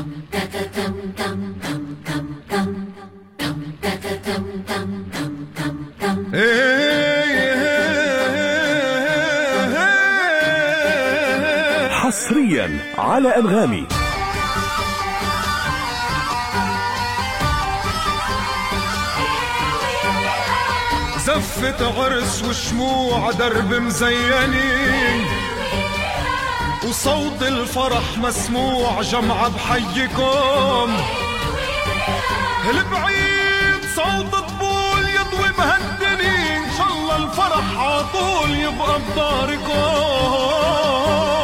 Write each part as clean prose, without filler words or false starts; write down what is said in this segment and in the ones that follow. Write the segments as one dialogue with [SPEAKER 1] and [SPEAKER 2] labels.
[SPEAKER 1] حصريا على أنغامي.
[SPEAKER 2] زفة عرس وشموع درب مزينين، وصوت الفرح مسموع جمعة بحيكم. البعيد صوت طبول يضوي مهدنين، إن شاء الله الفرح عطول يبقى بداركم.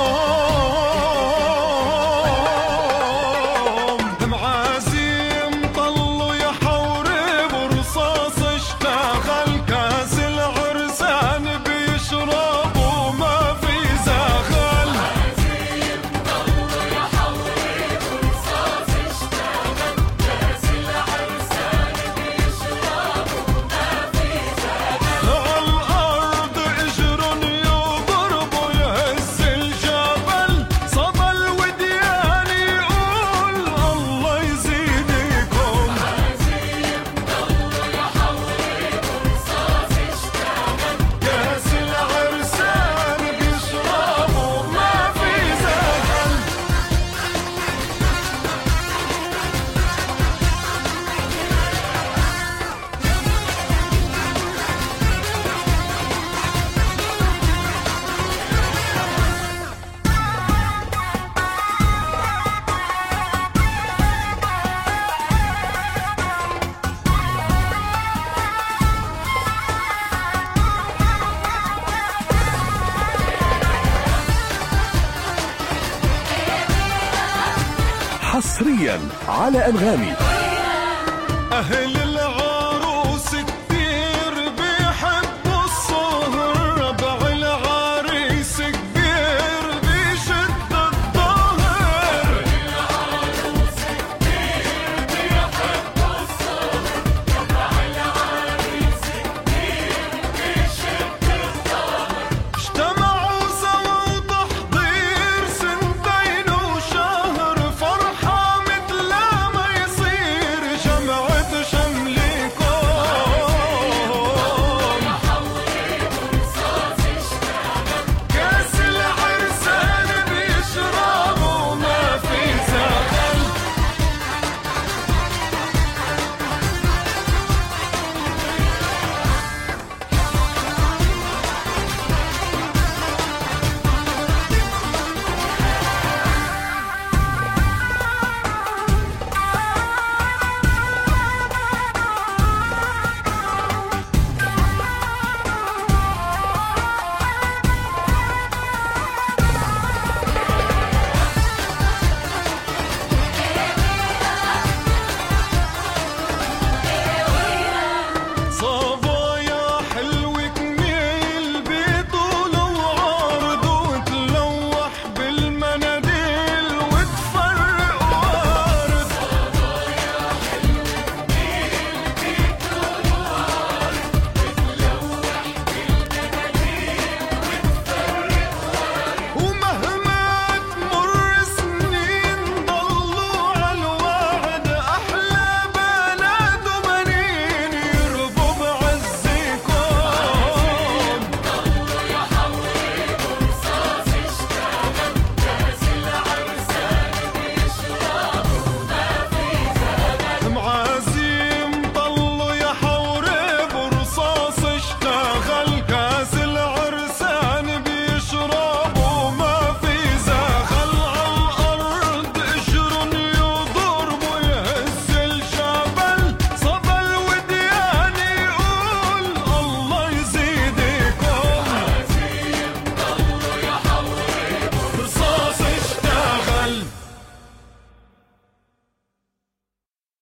[SPEAKER 2] معازيم طلوا يا حورب ورصاص اشتغل، كاس العرسان بيشربوا ما في زغل. معازيم طلوا يا حورب ورصاص اشتغل، كاس العرسان بيشربوا ما في زغل. على الأرض اجرن يضربوا يهز الجبل، صدى الوديان يقول الله يزيدكم. معازيم طلوا يا حورب ورصاص اشتغل، كاس العرسان بيشربوا ما في زغل.
[SPEAKER 1] حصريا على أنغامي.
[SPEAKER 2] أهل